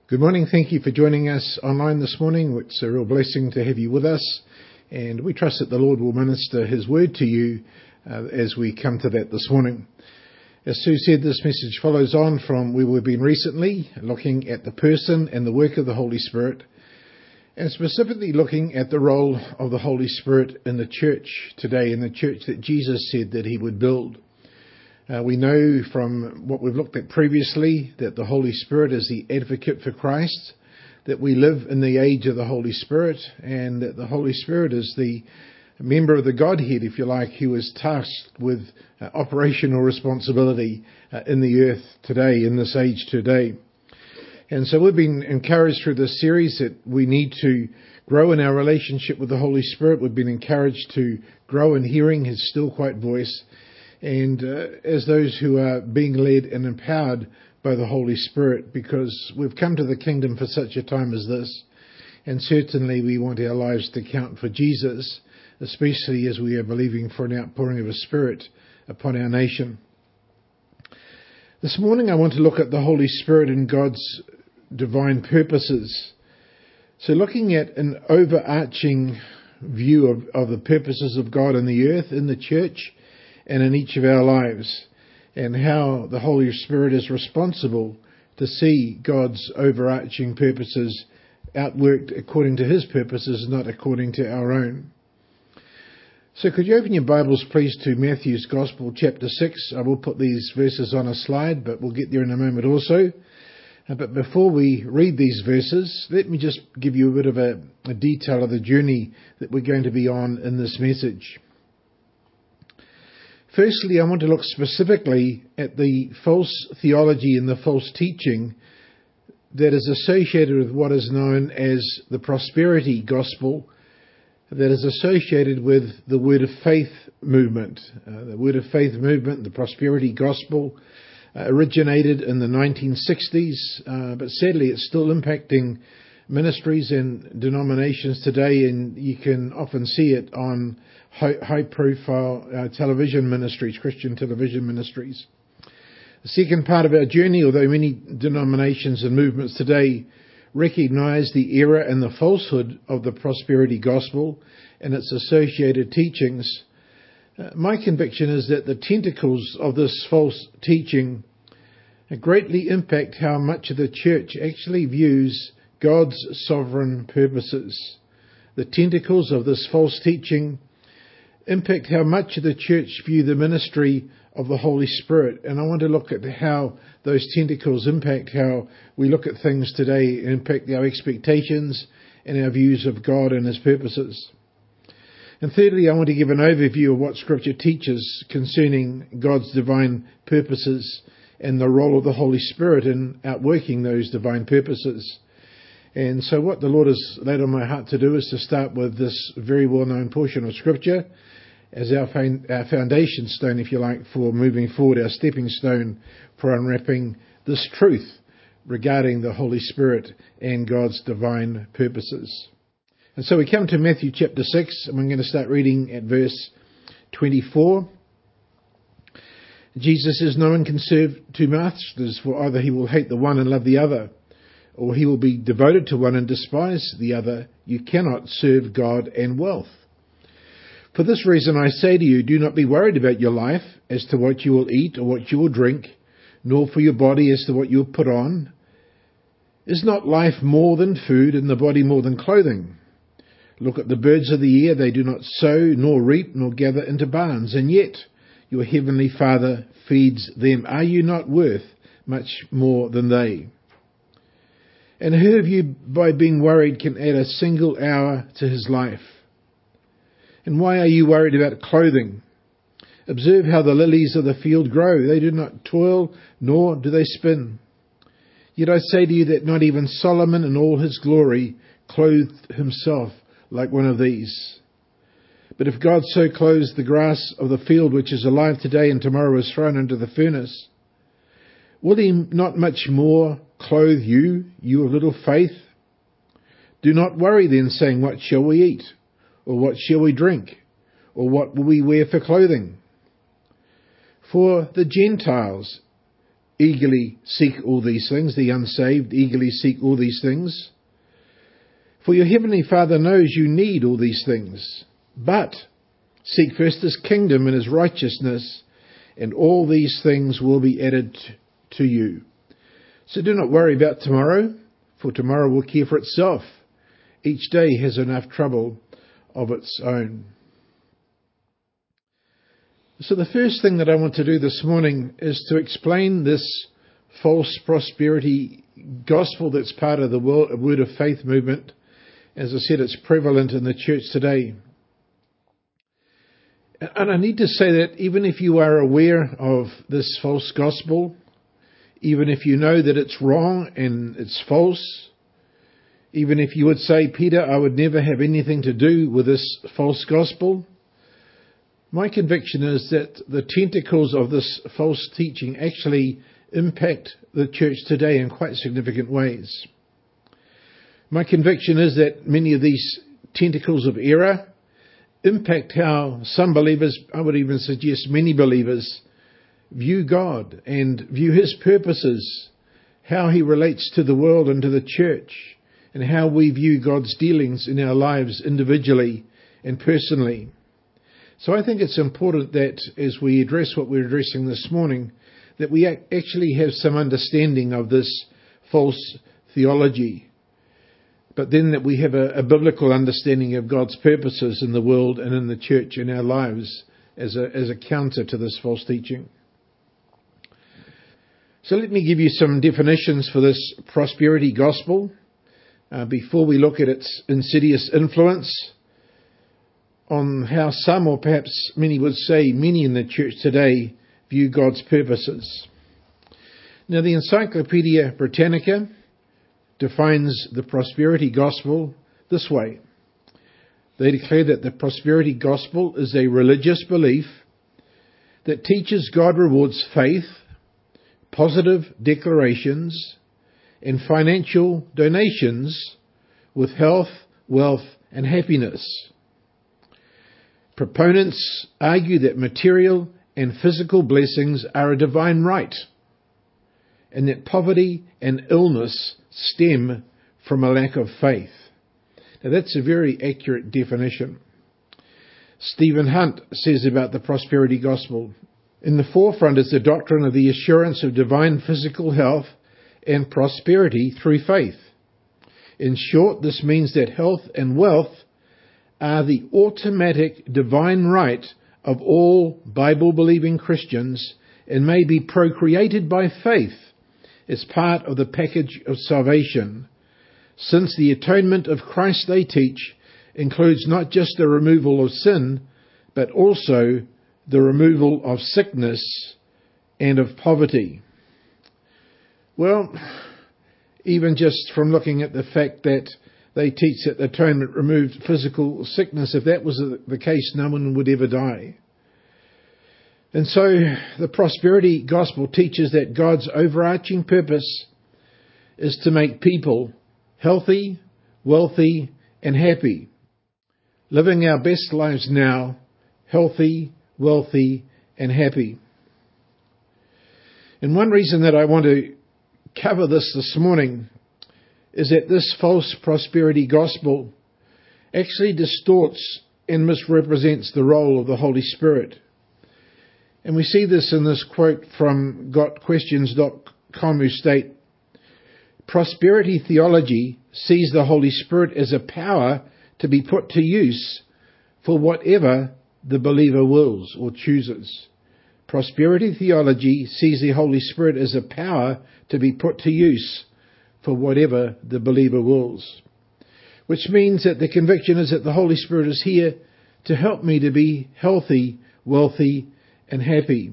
Good morning. Thank you for joining us online this morning. It's a real blessing to have you with us, and we trust that the Lord will minister His word to you as we come to that this morning. As Sue said, this message follows on from where we've been recently, looking at the person and the work of the Holy Spirit, and specifically looking at the role of the Holy Spirit in the church today, in the church that Jesus said that He would build. We know from what we've looked at previously that the Holy Spirit is the advocate for Christ, that we live in the age of the Holy Spirit, and that the Holy Spirit is the member of the Godhead, if you like, who is tasked with operational responsibility in the earth today, in this age today. And so we've been encouraged through this series that we need to grow in our relationship with the Holy Spirit. We've been encouraged to grow in hearing His still quiet voice, and as those who are being led and empowered by the Holy Spirit, because we've come to the kingdom for such a time as this, and certainly we want our lives to count for Jesus, especially as we are believing for an outpouring of His Spirit upon our nation. This morning I want to look at the Holy Spirit and God's divine purposes. So looking at an overarching view of the purposes of God in the earth, in the church, and in each of our lives, and how the Holy Spirit is responsible to see God's overarching purposes outworked according to His purposes, not according to our own. So could you open your Bibles, please, to Matthew's Gospel, chapter 6. I will put these verses on a slide, but we'll get there in a moment also. But before we read these verses, let me just give you a bit of a detail of the journey that we're going to be on in this message. Firstly, I want to look specifically at the false theology and the false teaching that is associated with what is known as the prosperity gospel, that is associated with the Word of Faith movement. The Word of Faith movement, the prosperity gospel, originated in the 1960s, but sadly it's still impacting ministries and denominations today, and you can often see it on high-profile television ministries, Christian television ministries. The second part of our journey, although many denominations and movements today recognize the error and the falsehood of the prosperity gospel and its associated teachings, my conviction is that the tentacles of this false teaching greatly impact how much of the church actually views God's sovereign purposes. The tentacles of this false teaching impact how much of the church view the ministry of the Holy Spirit. And I want to look at how those tentacles impact how we look at things today, impact our expectations and our views of God and His purposes. And thirdly, I want to give an overview of what Scripture teaches concerning God's divine purposes and the role of the Holy Spirit in outworking those divine purposes. And so what the Lord has laid on my heart to do is to start with this very well-known portion of Scripture as our foundation stone, if you like, for moving forward, our stepping stone for unwrapping this truth regarding the Holy Spirit and God's divine purposes. And so we come to Matthew chapter 6, and we're going to start reading at verse 24. Jesus says, "No one can serve two masters, for either he will hate the one and love the other, or he will be devoted to one and despise the other. You cannot serve God and wealth. For this reason I say to you, do not be worried about your life as to what you will eat or what you will drink, nor for your body as to what you will put on. Is not life more than food, and the body more than clothing? Look at the birds of the air, they do not sow, nor reap, nor gather into barns, and yet your heavenly Father feeds them. Are you not worth much more than they? And who of you, by being worried, can add a single hour to his life? And why are you worried about clothing? Observe how the lilies of the field grow. They do not toil, nor do they spin. Yet I say to you that not even Solomon in all his glory clothed himself like one of these. But if God so clothes the grass of the field, which is alive today and tomorrow is thrown into the furnace, will He not much more clothe you, you of little faith? Do not worry then, saying, what shall we eat? Or what shall we drink? Or what will we wear for clothing? For the Gentiles eagerly seek all these things. The unsaved eagerly seek all these things. For your heavenly Father knows you need all these things. But seek first his kingdom and his righteousness, and all these things will be added to you. So do not worry about tomorrow, for tomorrow will care for itself. Each day has enough trouble of its own. So the first thing that I want to do this morning is to explain this false prosperity gospel that's part of the Word of Faith movement. As I said, it's prevalent in the church today. And I need to say that even if you are aware of this false gospel, even if you know that it's wrong and it's false, even if you would say, Peter, I would never have anything to do with this false gospel, my conviction is that the tentacles of this false teaching actually impact the church today in quite significant ways. My conviction is that many of these tentacles of error impact how some believers, I would even suggest many believers, view God and view his purposes, how he relates to the world and to the church, and how we view God's dealings in our lives individually and personally. So I think it's important that as we address what we're addressing this morning, that we actually have some understanding of this false theology, but then that we have a biblical understanding of God's purposes in the world and in the church in our lives as a counter to this false teaching. So let me give you some definitions for this prosperity gospel before we look at its insidious influence on how some, or perhaps many would say many in the church today, view God's purposes. Now, the Encyclopedia Britannica defines the prosperity gospel this way. They declare that the prosperity gospel is a religious belief that teaches God rewards faith, positive declarations, and financial donations with health, wealth, and happiness. Proponents argue that material and physical blessings are a divine right, and that poverty and illness stem from a lack of faith. Now that's a very accurate definition. Stephen Hunt says about the prosperity gospel, in the forefront is the doctrine of the assurance of divine physical health and prosperity through faith. In short, this means that health and wealth are the automatic divine right of all Bible-believing Christians and may be procreated by faith as part of the package of salvation, since the atonement of Christ, they teach, includes not just the removal of sin, but also the removal of sickness and of poverty. Well, even just from looking at the fact that they teach that the atonement removed physical sickness, if that was the case, no one would ever die. And so the prosperity gospel teaches that God's overarching purpose is to make people healthy, wealthy, and happy, living our best lives now, healthy, wealthy, and happy. And one reason that I want to cover this morning is that this false prosperity gospel actually distorts and misrepresents the role of the Holy Spirit. And we see this in this quote from GotQuestions.com, who state, prosperity theology sees the Holy Spirit as a power to be put to use for whatever the believer wills or chooses. Prosperity theology sees the Holy Spirit as a power to be put to use for whatever the believer wills. Which means that the conviction is that the Holy Spirit is here to help me to be healthy, wealthy, and happy.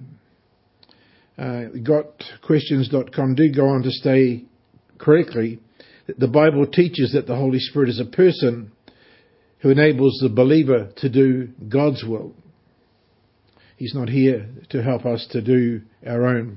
GotQuestions.com do go on to say correctly that the Bible teaches that the Holy Spirit is a person who enables the believer to do God's will. He's not here to help us to do our own.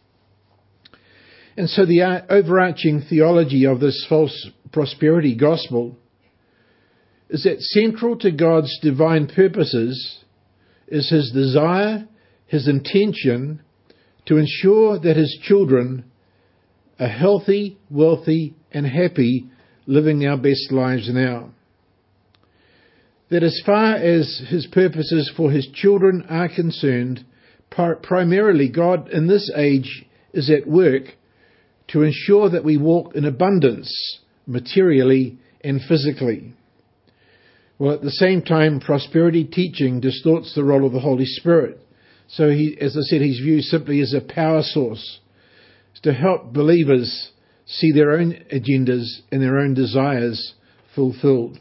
And so the overarching theology of this false prosperity gospel is that central to God's divine purposes is his desire, his intention to ensure that his children are healthy, wealthy, and happy, living our best lives now. That as far as his purposes for his children are concerned, primarily God in this age is at work to ensure that we walk in abundance, materially and physically. Well, at the same time, prosperity teaching distorts the role of the Holy Spirit. So as I said, he's viewed simply as a power source to help believers see their own agendas and their own desires fulfilled.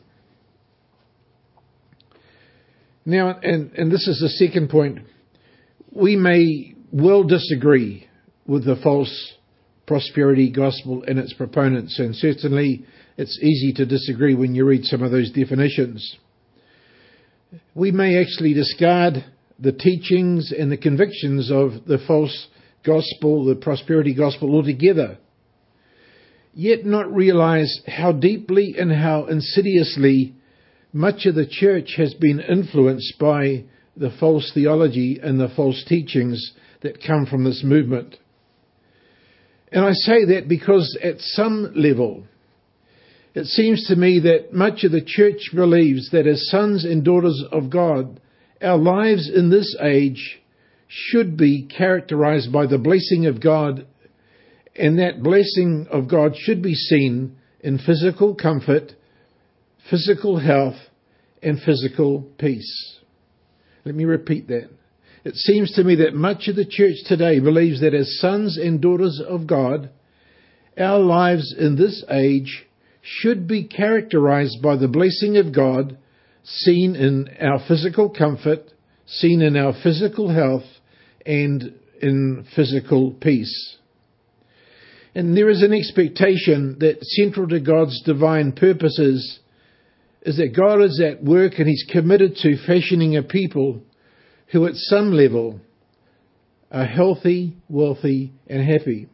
Now, and this is the second point, we may well disagree with the false prosperity gospel and its proponents, and certainly it's easy to disagree when you read some of those definitions. We may actually discard the teachings and the convictions of the false gospel, the prosperity gospel altogether, yet not realize how deeply and how insidiously much of the church has been influenced by the false theology and the false teachings that come from this movement. And I say that because at some level, it seems to me that much of the church believes that as sons and daughters of God, our lives in this age should be characterized by the blessing of God, and that blessing of God should be seen in physical comfort, physical health, and physical peace. Let me repeat that. It seems to me that much of the church today believes that as sons and daughters of God, our lives in this age should be characterized by the blessing of God, seen in our physical comfort, seen in our physical health, and in physical peace. And there is an expectation that central to God's divine purposes is that God is at work and he's committed to fashioning a people who at some level are healthy, wealthy, and happy.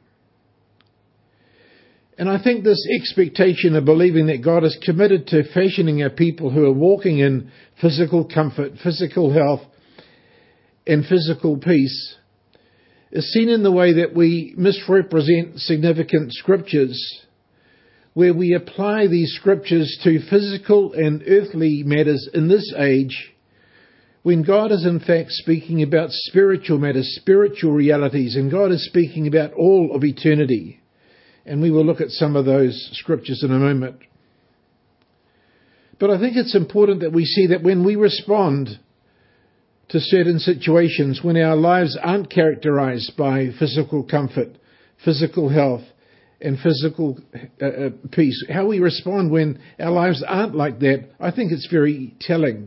And I think this expectation of believing that God is committed to fashioning a people who are walking in physical comfort, physical health, and physical peace is seen in the way that we misrepresent significant scriptures, where we apply these scriptures to physical and earthly matters in this age, when God is in fact speaking about spiritual matters, spiritual realities, and God is speaking about all of eternity. And we will look at some of those scriptures in a moment. But I think it's important that we see that when we respond to certain situations, when our lives aren't characterized by physical comfort, physical health, and physical peace, how we respond when our lives aren't like that, I think it's very telling.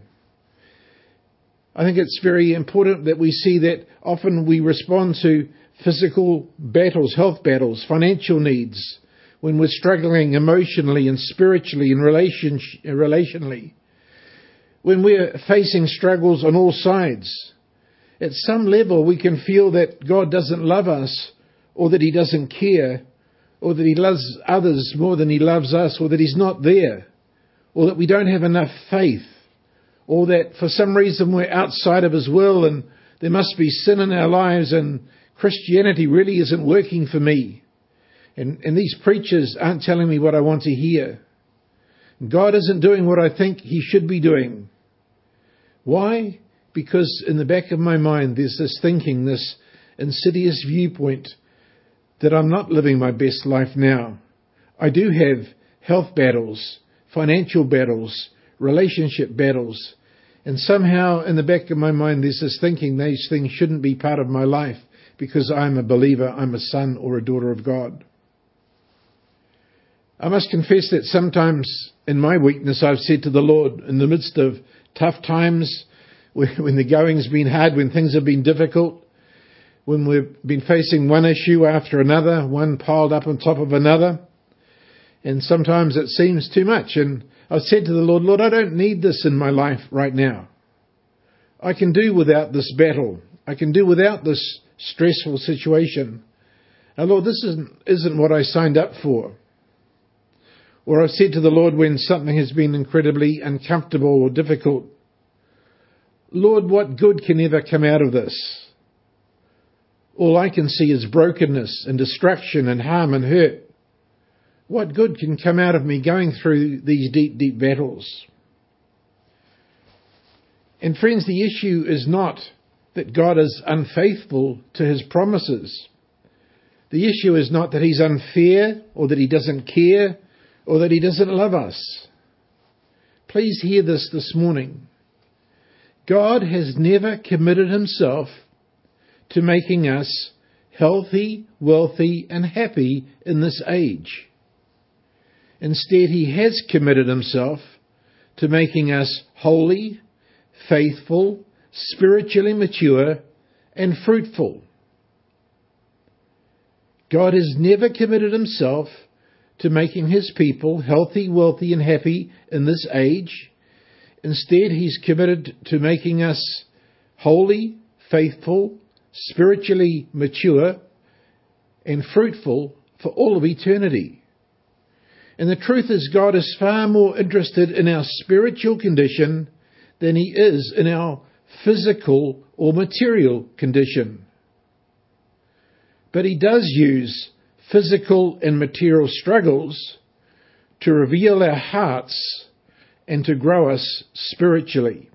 I think it's very important that we see that often we respond to physical battles, health battles, financial needs, when we're struggling emotionally and spiritually and relationally, when we're facing struggles on all sides. At some level, we can feel that God doesn't love us, or that he doesn't care, or that he loves others more than he loves us, or that he's not there, or that we don't have enough faith, or that for some reason we're outside of his will and there must be sin in our lives and Christianity really isn't working for me. And these preachers aren't telling me what I want to hear. God isn't doing what I think he should be doing. Why? Because in the back of my mind there's this thinking, this insidious viewpoint that I'm not living my best life now. I do have health battles, financial battles, relationship battles, and somehow in the back of my mind there's this thinking these things shouldn't be part of my life because I'm a believer, I'm a son or a daughter of God. I must confess that sometimes in my weakness I've said to the Lord, in the midst of tough times, when the going's been hard, when things have been difficult, when we've been facing one issue after another, one piled up on top of another, and sometimes it seems too much. And I've said to the Lord, Lord, I don't need this in my life right now. I can do without this battle. I can do without this stressful situation. Now, Lord, this isn't what I signed up for. Or I've said to the Lord when something has been incredibly uncomfortable or difficult, Lord, what good can ever come out of this? all I can see is brokenness and destruction and harm and hurt. What good can come out of me going through these deep, deep battles? And friends, the issue is not that God is unfaithful to his promises. The issue is not that he's unfair or that he doesn't care or that he doesn't love us. Please hear this morning. God has never committed himself to making us healthy, wealthy, and happy in this age. Instead, he has committed himself to making us holy, faithful, spiritually mature, and fruitful. God has never committed himself to making his people healthy, wealthy, and happy in this age. Instead, he's committed to making us holy, faithful, spiritually mature, and fruitful for all of eternity. And the truth is, God is far more interested in our spiritual condition than he is in our physical or material condition. But he does use physical and material struggles to reveal our hearts and to grow us spiritually.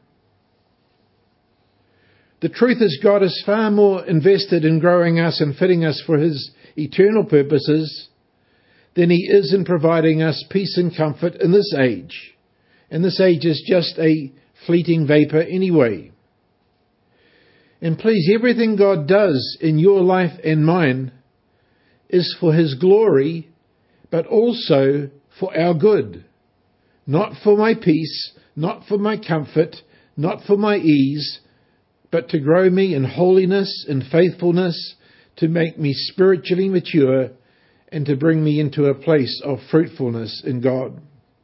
The truth is, God is far more invested in growing us and fitting us for his eternal purposes than he is in providing us peace and comfort in this age. And this age is just a fleeting vapor anyway. And please, everything God does in your life and mine is for his glory, but also for our good. Not for my peace, not for my comfort, not for my ease, but to grow me in holiness and faithfulness, to make me spiritually mature, and to bring me into a place of fruitfulness in God.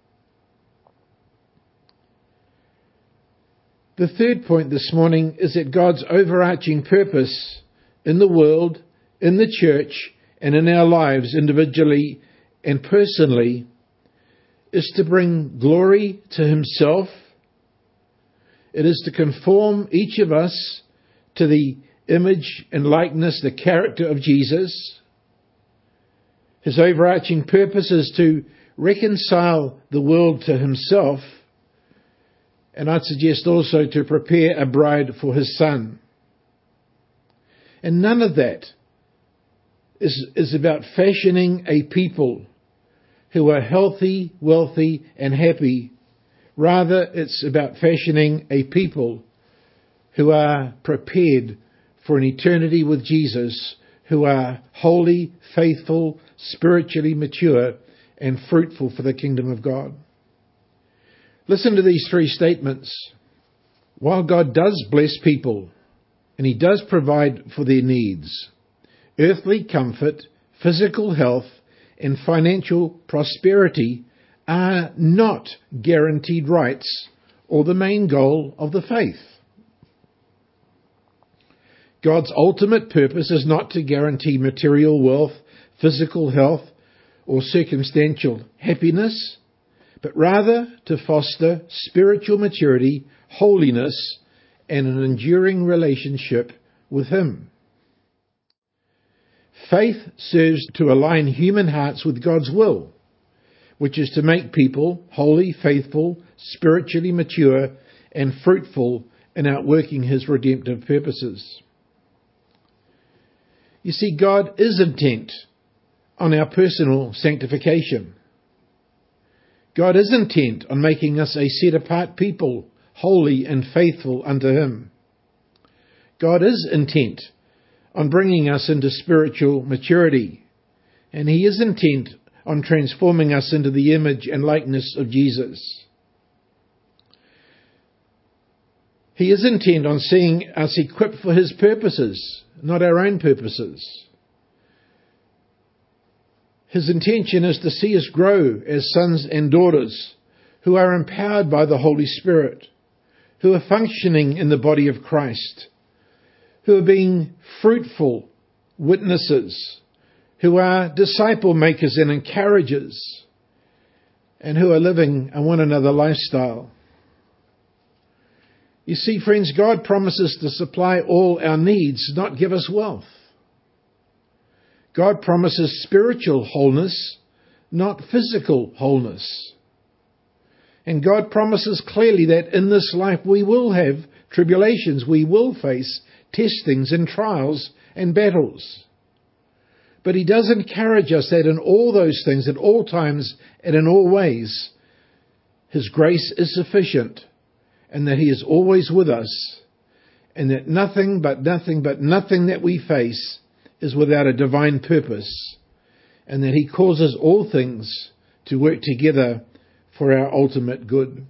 The third point this morning is that God's overarching purpose in the world, in the church, and in our lives individually and personally is to bring glory to himself. It is to conform each of us to the image and likeness, the character of Jesus. His overarching purpose is to reconcile the world to himself, and I'd suggest also to prepare a bride for his Son. And none of that is about fashioning a people who are healthy, wealthy, and happy. Rather, it's about fashioning a people who are prepared for an eternity with Jesus, who are holy, faithful, spiritually mature, and fruitful for the kingdom of God. Listen to these three statements. While God does bless people, and he does provide for their needs, earthly comfort, physical health, and financial prosperity are not guaranteed rights or the main goal of the faith. God's ultimate purpose is not to guarantee material wealth, physical health, or circumstantial happiness, but rather to foster spiritual maturity, holiness, and an enduring relationship with him. Faith serves to align human hearts with God's will, which is to make people holy, faithful, spiritually mature, and fruitful in outworking his redemptive purposes. You see, God is intent on our personal sanctification. God is intent on making us a set-apart people, holy and faithful unto him. God is intent on bringing us into spiritual maturity, and he is intent on transforming us into the image and likeness of Jesus. He is intent on seeing us equipped for his purposes, not our own purposes. His intention is to see us grow as sons and daughters who are empowered by the Holy Spirit, who are functioning in the body of Christ, who are being fruitful witnesses, who are disciple makers and encouragers, and who are living a one another lifestyle. You see, friends, God promises to supply all our needs, not give us wealth. God promises spiritual wholeness, not physical wholeness. And God promises clearly that in this life we will have tribulations, we will face testings and trials and battles. But He does encourage us that in all those things, at all times and in all ways, His grace is sufficient, and that He is always with us, and that nothing that we face is without a divine purpose, and that He causes all things to work together for our ultimate good.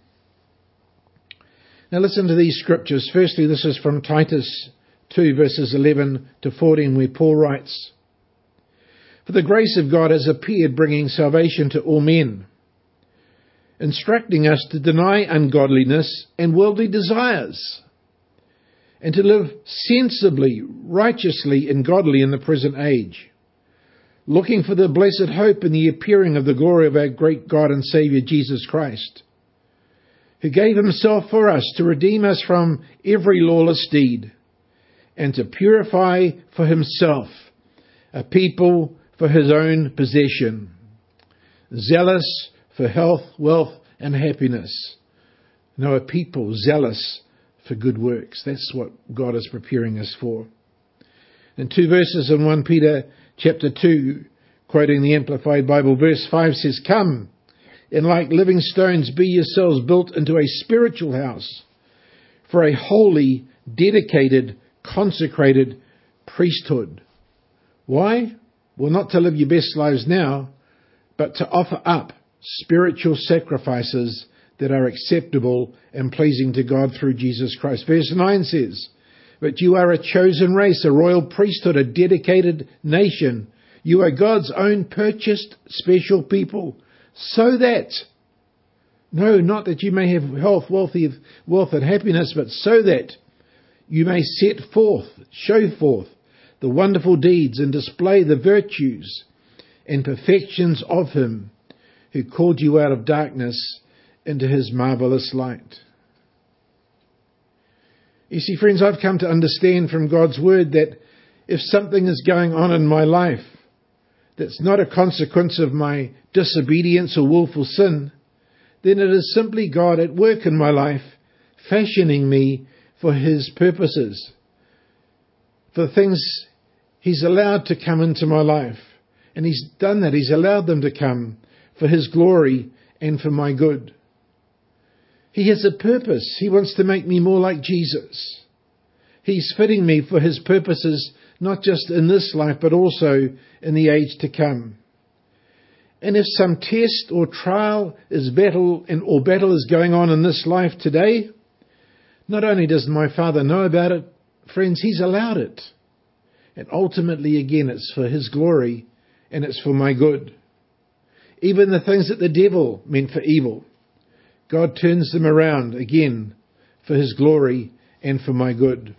Now listen to these scriptures. Firstly, this is from Titus 2, verses 11 to 14, where Paul writes, "For the grace of God has appeared, bringing salvation to all men, instructing us to deny ungodliness and worldly desires, and to live sensibly, righteously, and godly in the present age, looking for the blessed hope and the appearing of the glory of our great God and Saviour Jesus Christ, who gave Himself for us to redeem us from every lawless deed, and to purify for Himself a people for His own possession, zealous for health, wealth, and happiness." No, a people zealous for good works. That's what God is preparing us for. In 2 verses in 1 Peter chapter 2, quoting the Amplified Bible, verse 5 says, "Come, and like living stones be yourselves built into a spiritual house, for a holy, dedicated, consecrated priesthood." Why? Well, not to live your best lives now, but to offer up spiritual sacrifices that are acceptable and pleasing to God through Jesus Christ. Verse 9 says, "But you are a chosen race, a royal priesthood, a dedicated nation. You are God's own purchased special people, so that," no, not that you may have health, wealth and happiness, but so that you may show forth the wonderful deeds and display the virtues and perfections of Him who called you out of darkness into His marvelous light. You see, friends, I've come to understand from God's Word that if something is going on in my life that's not a consequence of my disobedience or willful sin, then it is simply God at work in my life, fashioning me for His purposes, for things He's allowed to come into my life. And He's done that. He's allowed them to come for His glory and for my good. He has a purpose. He wants to make me more like Jesus. He's fitting me for His purposes, not just in this life, but also in the age to come. And if some test or trial or battle is going on in this life today, not only does my Father know about it, friends, He's allowed it. And ultimately, again, it's for His glory and it's for my good. Even the things that the devil meant for evil, God turns them around again for His glory and for my good.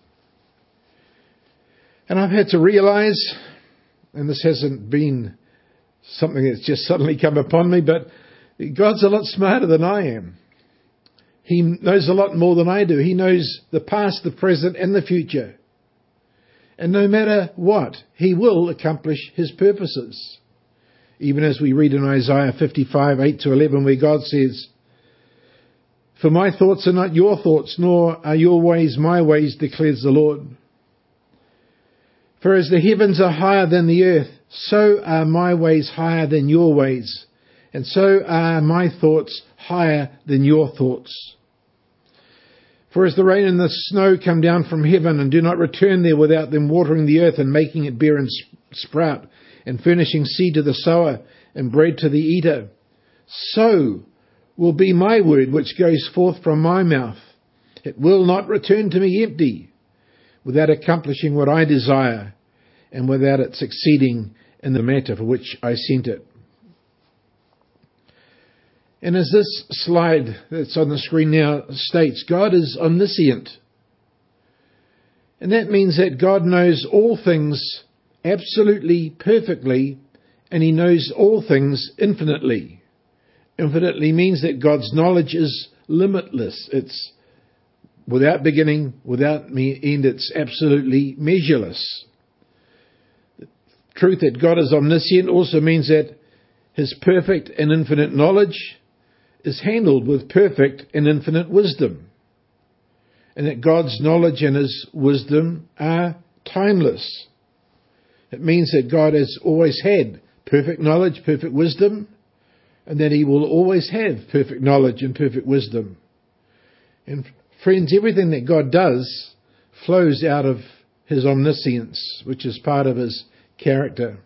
And I've had to realize, and this hasn't been something that's just suddenly come upon me, but God's a lot smarter than I am. He knows a lot more than I do. He knows the past, the present, and the future. And no matter what, He will accomplish His purposes. Even as we read in Isaiah 55, 8 to 11, where God says, "For my thoughts are not your thoughts, nor are your ways my ways, declares the Lord. For as the heavens are higher than the earth, so are my ways higher than your ways, and so are my thoughts higher than your thoughts. For as the rain and the snow come down from heaven and do not return there without them watering the earth and making it bear and sprout, and furnishing seed to the sower and bread to the eater, so will be my word which goes forth from my mouth. It will not return to me empty, without accomplishing what I desire, and without it succeeding in the matter for which I sent it." And as this slide that's on the screen now states, God is omniscient. And that means that God knows all things absolutely perfectly, and He knows all things infinitely. Infinitely means that God's knowledge is limitless. It's without beginning, without end. It's absolutely measureless. The truth that God is omniscient also means that His perfect and infinite knowledge is handled with perfect and infinite wisdom. And that God's knowledge and His wisdom are timeless. It means that God has always had perfect knowledge, perfect wisdom, and that He will always have perfect knowledge and perfect wisdom. And friends, everything that God does flows out of His omniscience, which is part of His character.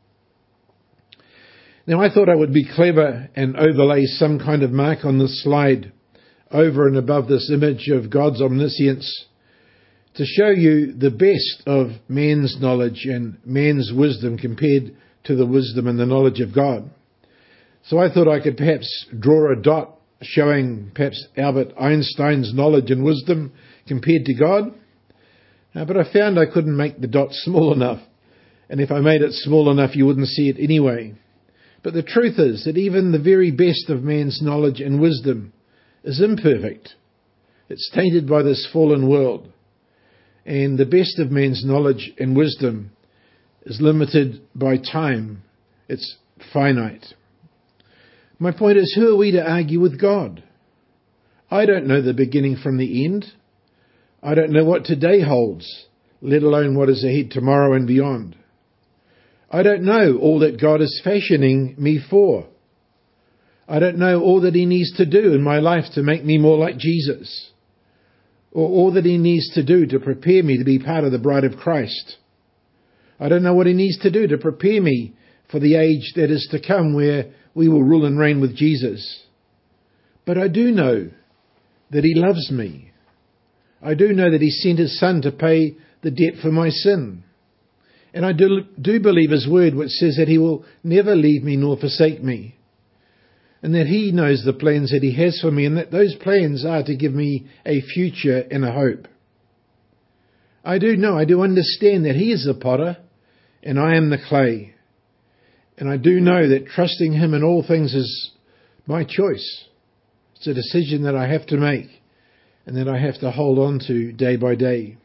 Now, I thought I would be clever and overlay some kind of mark on this slide over and above this image of God's omniscience to show you the best of man's knowledge and man's wisdom compared to the wisdom and the knowledge of God. So I thought I could perhaps draw a dot showing perhaps Albert Einstein's knowledge and wisdom compared to God. But I found I couldn't make the dot small enough. And if I made it small enough, you wouldn't see it anyway. But the truth is that even the very best of man's knowledge and wisdom is imperfect. It's tainted by this fallen world. And the best of man's knowledge and wisdom is limited by time. It's finite. My point is, who are we to argue with God? I don't know the beginning from the end. I don't know what today holds, let alone what is ahead tomorrow and beyond. I don't know all that God is fashioning me for. I don't know all that He needs to do in my life to make me more like Jesus, or all that He needs to do to prepare me to be part of the bride of Christ. I don't know what He needs to do to prepare me for the age that is to come where we will rule and reign with Jesus. But I do know that He loves me. I do know that He sent His Son to pay the debt for my sin. And I do believe His word, which says that He will never leave me nor forsake me. And that He knows the plans that He has for me, and that those plans are to give me a future and a hope. I do understand that He is the potter and I am the clay. And I do know that trusting Him in all things is my choice. It's a decision that I have to make and that I have to hold on to day by day.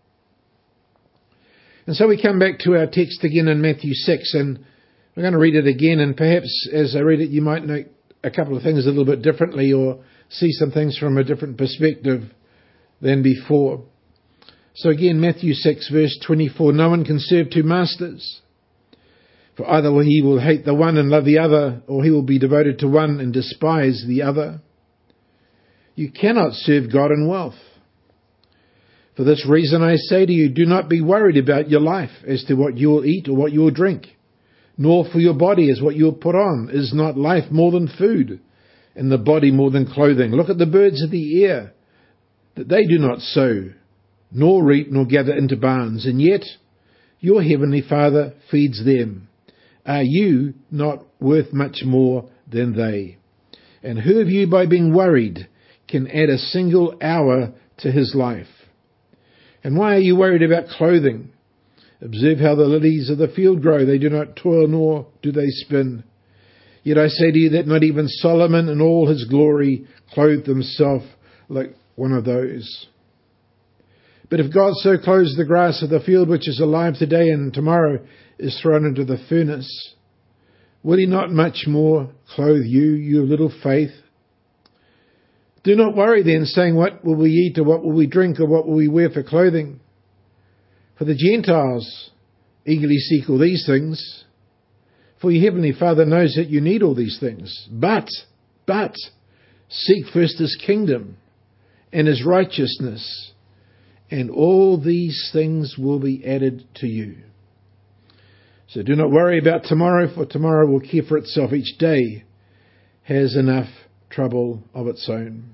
And so we come back to our text again in Matthew 6, and we're going to read it again, and perhaps as I read it you might note a couple of things a little bit differently or see some things from a different perspective than before. So again, Matthew 6 verse 24, no one can serve two masters, for either he will hate the one and love the other, or he will be devoted to one and despise the other. You cannot serve God and wealth. For this reason I say to you, do not be worried about your life as to what you will eat or what you will drink, nor for your body as what you will put on. Is not life more than food, and the body more than clothing? Look at the birds of the air, that they do not sow, nor reap, nor gather into barns, and yet your heavenly Father feeds them. Are you not worth much more than they? And who of you, by being worried, can add a single hour to his life? And why are you worried about clothing? Observe how the lilies of the field grow. They do not toil, nor do they spin. Yet I say to you that not even Solomon in all his glory clothed himself like one of those. But if God so clothes the grass of the field, which is alive today and tomorrow is thrown into the furnace, will He not much more clothe you, you of little faith? Do not worry then, saying, what will we eat, or what will we drink, or what will we wear for clothing? For the Gentiles eagerly seek all these things, for your heavenly Father knows that you need all these things. But seek first His kingdom and His righteousness, and all these things will be added to you. So do not worry about tomorrow, for tomorrow will care for itself. Each day has enough trouble of its own.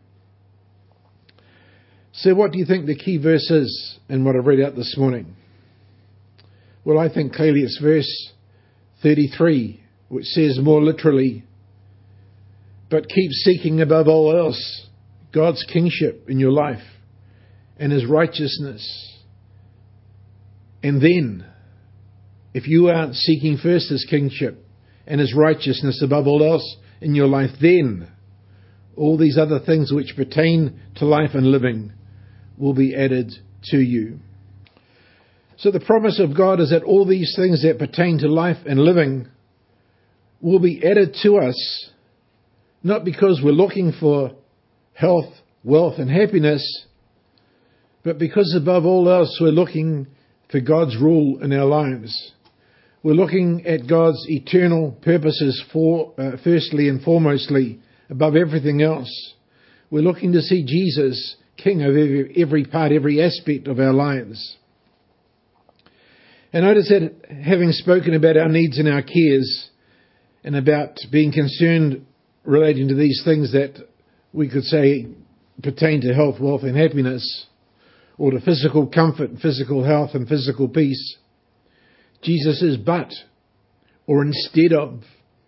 So what do you think the key verse is in what I've read out this morning? Well, I think clearly it's verse 33, which says more literally, but keep seeking above all else God's kingship in your life and His righteousness. And then, if you aren't seeking first His kingship and His righteousness above all else in your life, then all these other things which pertain to life and living will be added to you. So the promise of God is that all these things that pertain to life and living will be added to us, not because we're looking for health, wealth and happiness, but because above all else we're looking for God's rule in our lives. We're looking at God's eternal purposes firstly and foremostly, above everything else. We're looking to see Jesus King of every part, every aspect of our lives. And notice that having spoken about our needs and our cares, and about being concerned relating to these things that we could say pertain to health, wealth and happiness, or to physical comfort, physical health and physical peace, Jesus is but, or instead of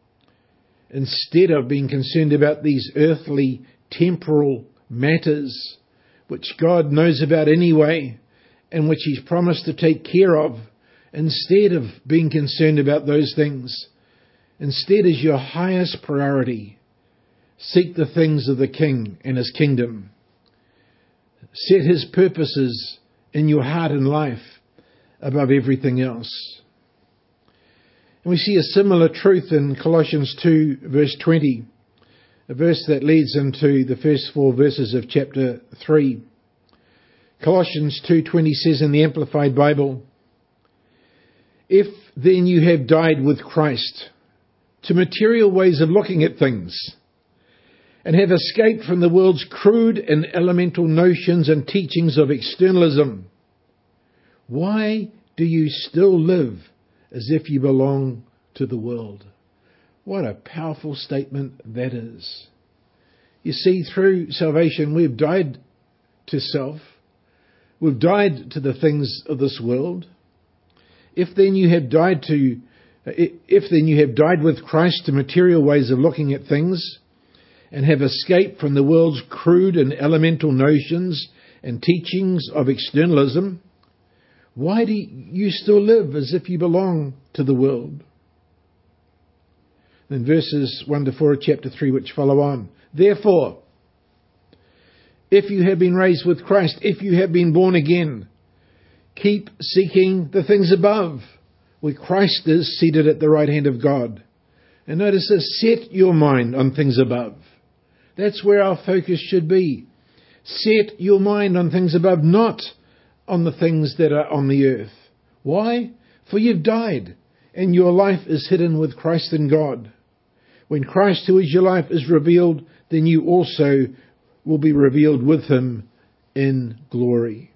being concerned about these earthly, temporal matters, which God knows about anyway, and which He's promised to take care of, instead of being concerned about those things, instead as your highest priority, seek the things of the King and His kingdom. Set His purposes in your heart and life above everything else. And we see a similar truth in Colossians 2 verse 20, a verse that leads into the first 4 verses of chapter 3. Colossians 2:20 says in the Amplified Bible, "If then you have died with Christ to material ways of looking at things, and have escaped from the world's crude and elemental notions and teachings of externalism, why do you still live as if you belong to the world?" What a powerful statement that is. You see, through salvation, we've died to self. We've died to the things of this world. If then you have died with Christ to material ways of looking at things, and have escaped from the world's crude and elemental notions and teachings of externalism, why do you still live as if you belong to the world? Then verses 1 to 4 of chapter 3, which follow on. "Therefore, if you have been raised with Christ, if you have been born again, keep seeking the things above, where Christ is seated at the right hand of God." And notice this, set your mind on things above. That's where our focus should be. Set your mind on things above, not on the things that are on the earth. Why? For you've died, and your life is hidden with Christ in God. When Christ, who is your life, is revealed, then you also will be revealed with Him in glory.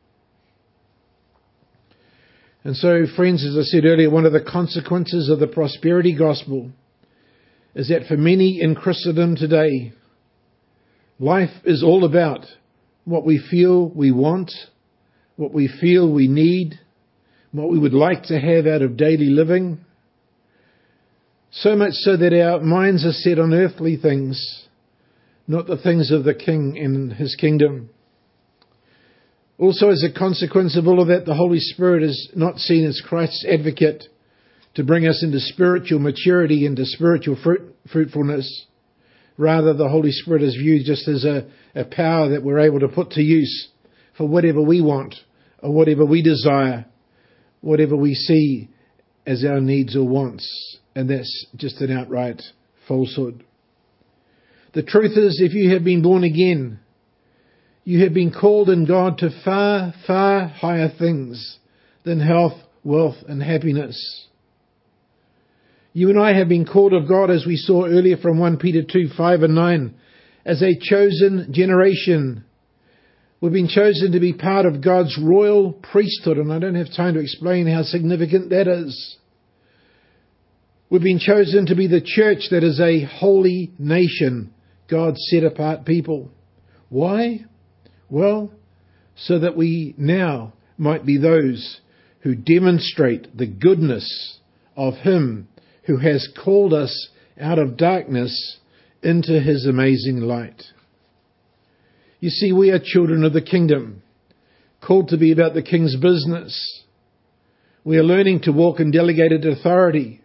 And so, friends, as I said earlier, one of the consequences of the prosperity gospel is that for many in Christendom today, life is all about what we feel we want, what we feel we need, what we would like to have out of daily living. So much so that our minds are set on earthly things, not the things of the King and His kingdom. Also, as a consequence of all of that, the Holy Spirit is not seen as Christ's advocate to bring us into spiritual maturity, into spiritual fruitfulness. Rather, the Holy Spirit is viewed just as a power that we're able to put to use for whatever we want, or whatever we desire, whatever we see as our needs or wants. And that's just an outright falsehood. The truth is, if you have been born again, you have been called in God to far, far higher things than health, wealth and happiness. You and I have been called of God, as we saw earlier from 1 Peter 2, 5 and 9, as a chosen generation. We've been chosen to be part of God's royal priesthood, and I don't have time to explain how significant that is. We've been chosen to be the church that is a holy nation, God's set-apart people. Why? Well, so that we now might be those who demonstrate the goodness of Him who has called us out of darkness into His amazing light. You see, we are children of the kingdom, called to be about the King's business. We are learning to walk in delegated authority,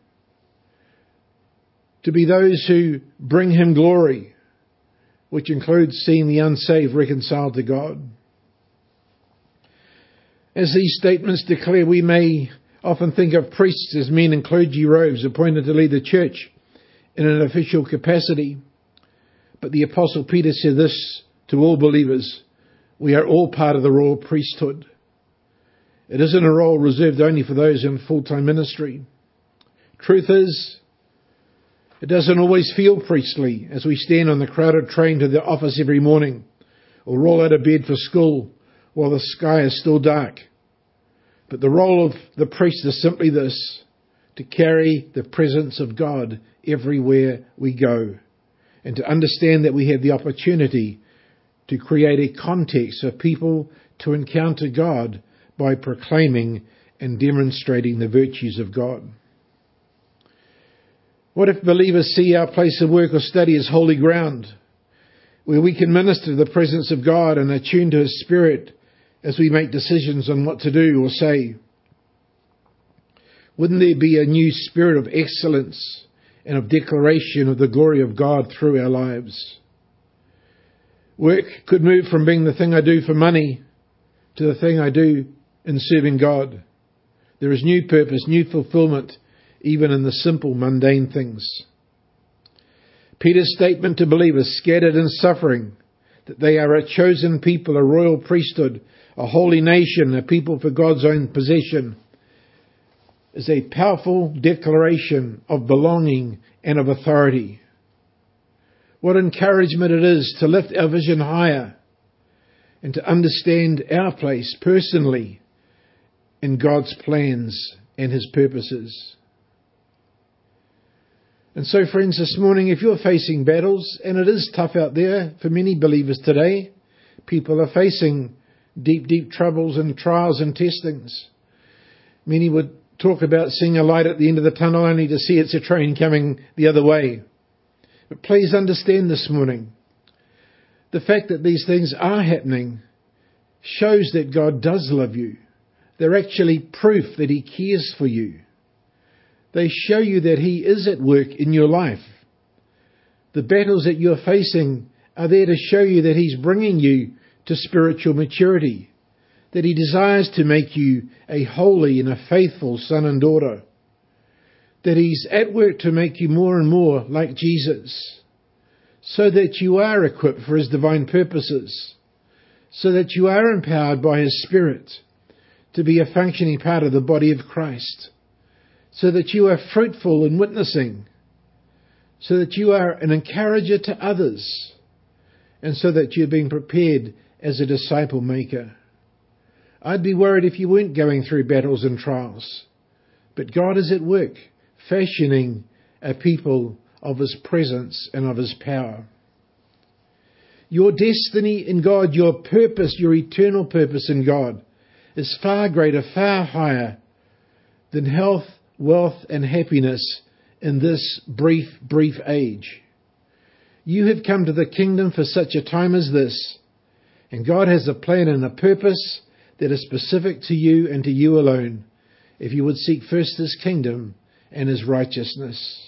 to be those who bring Him glory, which includes seeing the unsaved reconciled to God. As these statements declare, we may often think of priests as men in clergy robes appointed to lead the church in an official capacity. But the Apostle Peter said this to all believers: we are all part of the royal priesthood. It isn't a role reserved only for those in full-time ministry. Truth is, it doesn't always feel priestly as we stand on the crowded train to the office every morning, or roll out of bed for school while the sky is still dark. But the role of the priest is simply this: to carry the presence of God everywhere we go, and to understand that we have the opportunity to create a context for people to encounter God by proclaiming and demonstrating the virtues of God. What if believers see our place of work or study as holy ground, where we can minister to the presence of God and attune to His Spirit as we make decisions on what to do or say? Wouldn't there be a new spirit of excellence and of declaration of the glory of God through our lives? Work could move from being the thing I do for money to the thing I do in serving God. There is new purpose, new fulfillment, even in the simple, mundane things. Peter's statement to believers scattered in suffering, that they are a chosen people, a royal priesthood, a holy nation, a people for God's own possession, is a powerful declaration of belonging and of authority. What encouragement it is to lift our vision higher and to understand our place personally in God's plans and His purposes. And so, friends, this morning, if you're facing battles, and it is tough out there for many believers today, people are facing deep, deep troubles and trials and testings. Many would talk about seeing a light at the end of the tunnel only to see it's a train coming the other way. But please understand this morning, the fact that these things are happening shows that God does love you. They're actually proof that He cares for you. They show you that He is at work in your life. The battles that you're facing are there to show you that He's bringing you to spiritual maturity, that He desires to make you a holy and a faithful son and daughter, that He's at work to make you more and more like Jesus, so that you are equipped for His divine purposes, so that you are empowered by His Spirit to be a functioning part of the body of Christ, so that you are fruitful in witnessing, so that you are an encourager to others, and so that you're being prepared as a disciple maker. I'd be worried if you weren't going through battles and trials, but God is at work, fashioning a people of His presence and of His power. Your destiny in God, your purpose, your eternal purpose in God is far greater, far higher than health, wealth and happiness in this brief age. You have come to the kingdom for such a time as this, and God has a plan and a purpose that is specific to you and to you alone, if you would seek first His kingdom and His righteousness.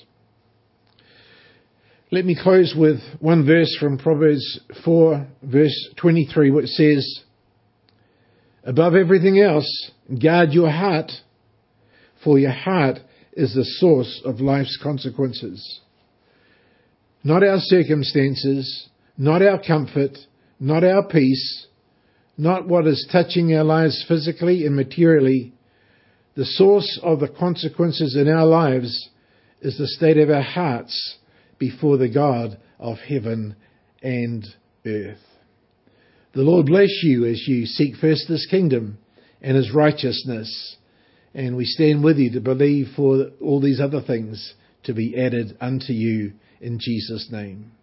Let me close with one verse from Proverbs 4, verse 23, which says, "Above everything else, guard your heart, for your heart is the source of life's consequences." Not our circumstances, not our comfort, not our peace, not what is touching our lives physically and materially. The source of the consequences in our lives is the state of our hearts before the God of heaven and earth. The Lord bless you as you seek first His kingdom and His righteousness. And we stand with you to believe for all these other things to be added unto you in Jesus' name.